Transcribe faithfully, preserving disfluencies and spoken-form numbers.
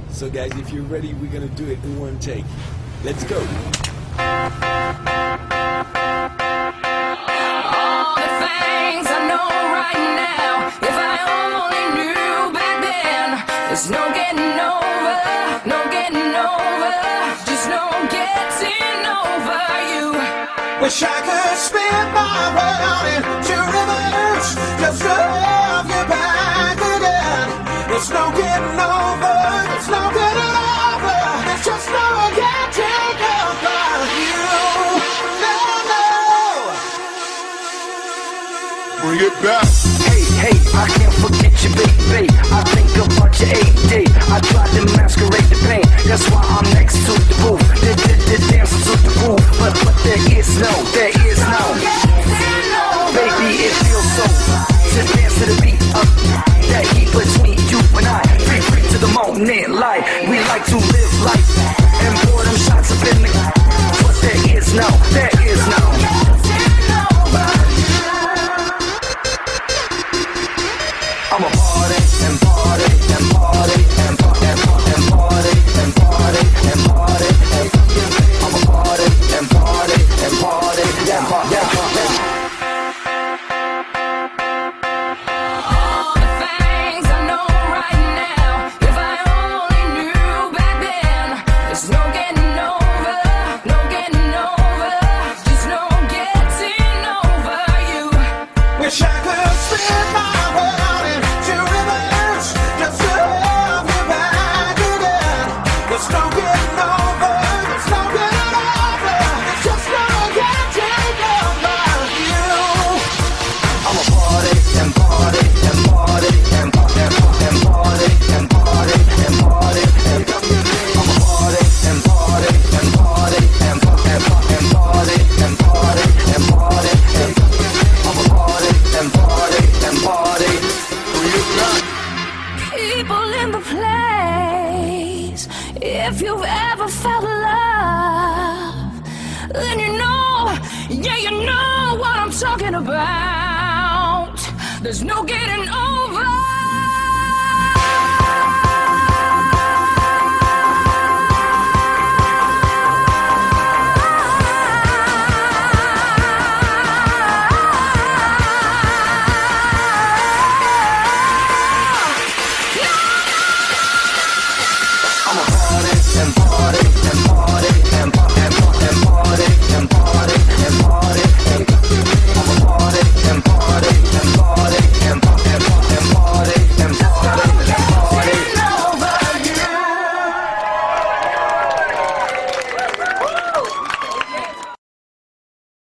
So guys, if you're ready, we're gonna do it in one take. Let's go. There's no getting over, no getting over, just no getting over you. Wish I could spin my world into reverse, just to have you back again. There's no getting over, there's no getting over, there's just no getting over you. No, no. Bring it back. Hey, hey, I can't forget you, baby. I think about your A D. I tried to masquerade the pain. That's why I'm next to the roof. The, the, the dance to the groove. But, but there is no, there is no. Baby, it feels so to dance to the beat of that heat between you and I. Free, free to the moment, light. We like to live life and pour them shots up in the. But there is no, there is no. I'm a party and party and party and party and party and party and party and party. I'm a party and party and party and party and party. All the things I know right now, if I only knew back then. There's no getting over, no getting over, just no getting over you. Wish I could spin my world into reverse, just to have you back again. There's no getting over, there's no getting over, there's just no getting over you. I'm a party and party and party and party and party and party and party and party. I'm a party and party and party and party and party and party and party and party and party. I'm a party and party and party. Bring it back. People in the place, if you've ever felt love, then you know, yeah, you know what I'm talking about. There's no getting over.